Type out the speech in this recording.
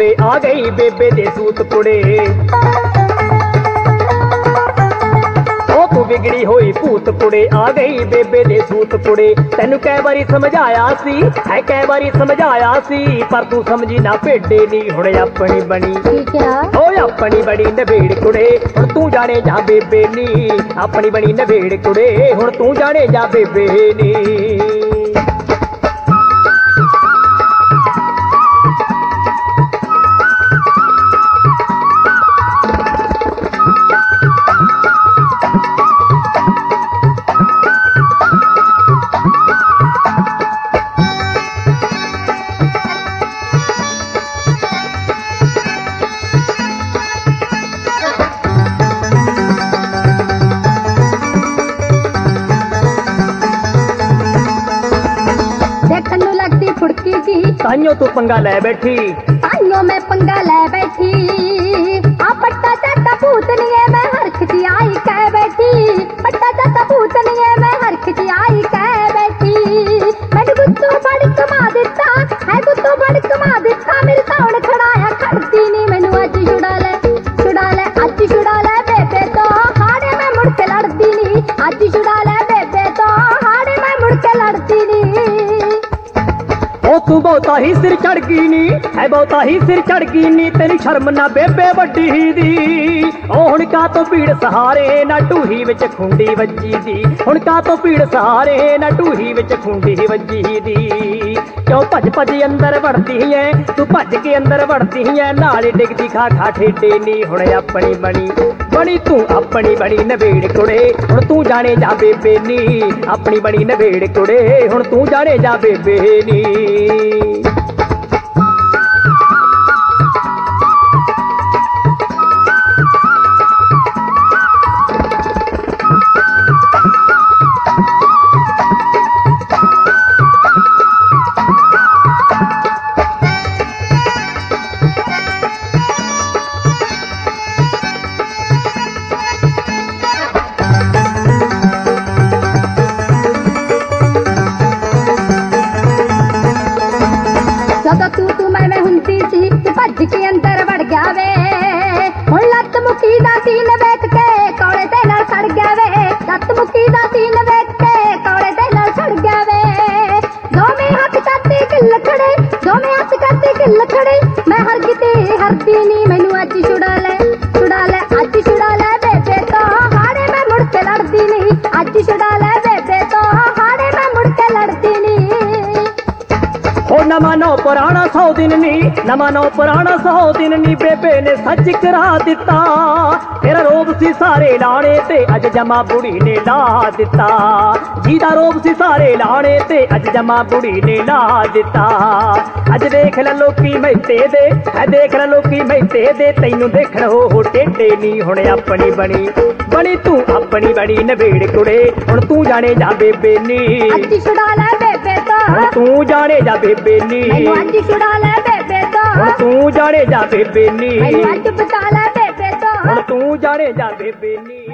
कुड़े आ गई बेबे दे सूत कुड़े। ओ तू बिगड़ी होई भूत कुड़े आ गई बेबे दे सूत कुड़े। तैनू कै बारी समझाया सी है कै बारी समझाया सी पर तू समझी ना भेडे नी हुण अपनी बनी। ओ अपनी बड़ी नवेड़ कुड़े हुण तू जाने जा बेबे नी अपनी बड़ी नवेड़ कुड़े हुण तू जाने जा बेबे नी। ताइयों तू पंगा ले बैठी ताइयों मैं पंगा ले बैठी आ पट्टा चाटा पूतनिए मैं हर खिची आई कह बैठी पट्टा चाटा पूतनिए मैं हर खिची आई कह बैठी। मैंने गुत्तू बड़ कमा दिता है गुत्तू बड़ कमा दिता मेरे सामने खड़ाया खड़ती नहीं मैनू अज छुड़ा ले बेबे तो हाड़े में मुड़ के लड़ती नहीं अज छुड़ा ले बेबे तो हाड़े में मुड़ के लड़ती नहीं। ओ तू बहुता ही सिर चढ़ गई नी है बहुता ही सिर चढ़ गई नी तेरी शर्म ना बेबे वड्डी दी। ओ हुण का तो भीड़ सहारे ना ढूही विच खुंडी वज्जी दी हुण का तो भीड़ सहारे ना ढूही विच खुंडी वज्जी दी। क्यों भज भज अंदर वड़दी है तू भज के अंदर वड़दी है नाल डिगदी खा खा ठेडे नी हुण अपनी बनी बनी तू अपनी बड़ी नवेड़ कुड़े हुण तू जाने जा बेबे नी अपनी बड़ी नवेड़ कुड़े हुण तू जाने जा बेबे नी। तू मैं हुंदी सी तू भज के अंदर वड़ गया वे हुण लत मुकी दा सीन वेख के कौड़े ते नाल सड़ गया वे लत मुकी दा सीन वेख के कौड़े ते नाल सड़ गया वे। दोवें हाथ करते गिल खड़े दोवें हाथ करते गिल खड़े मैं हर किते हरदी नी मैनू अज छुड़ा ले अज छुड़ा ले बेबे तो हाड़े मैं मुड़ के लड़दी नी अज छुड़ा ले बेबे तो हाड़े मैं मुड़ के लड़दी नी। ओ नवा नौ पुराना 100 दिन नी नवा नौ पुराना 100 दिन नी बेबे ने सच करा दिता तेरा रोब सी सारे लाने ते अज जमा बुढ़ी ने ला दिता जीदा रोब सी सारे लाने ते अज जमा बुढ़ी ने ला दिता। अज देख ल लोकी मैते दे है देख ल लोकी मैते दे तैनू देखण हो टेढ़े नी हुण अपनी बनी तू अपनी बड़ी नवेड़ कुड़े हुण तू जाने जा बेबे नी अज छुड़ा ले बेबे तो तू जाने जा बेबे नी अज छुड़ा ले बेबे तो तू जाने जा बेबे नी अज बचा ले बेबे तो तू जाने जा बेबे नी।